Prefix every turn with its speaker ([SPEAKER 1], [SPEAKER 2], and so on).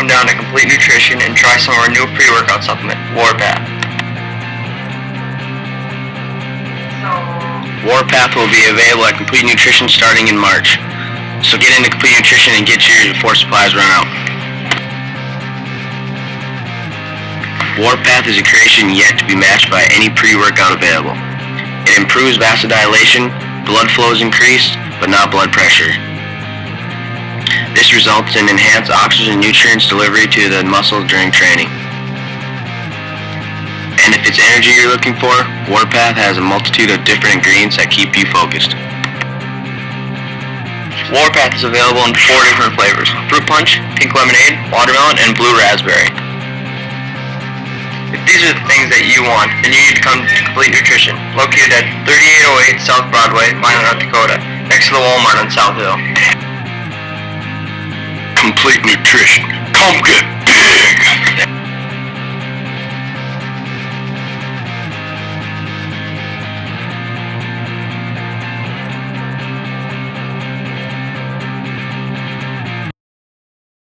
[SPEAKER 1] come down to Complete Nutrition and try some of our new pre-workout supplement, Warpath.
[SPEAKER 2] Warpath will be available at Complete Nutrition starting in March. So get into Complete Nutrition and get yours before supplies run out. Warpath is a creation yet to be matched by any pre-workout available. It improves vasodilation, blood flow is increased, but not blood pressure. This results in enhanced oxygen and nutrients delivery to the muscles during training. And if it's energy you're looking for, Warpath has a multitude of different ingredients that keep you focused.
[SPEAKER 1] Warpath is available in 4 different flavors: Fruit Punch, Pink Lemonade, Watermelon, and Blue Raspberry. If these are the things that you want, then you need to come to Complete Nutrition, located at 3808 South Broadway, Minot, North Dakota, next to the Walmart on South Hill.
[SPEAKER 2] Complete Nutrition. Come get big!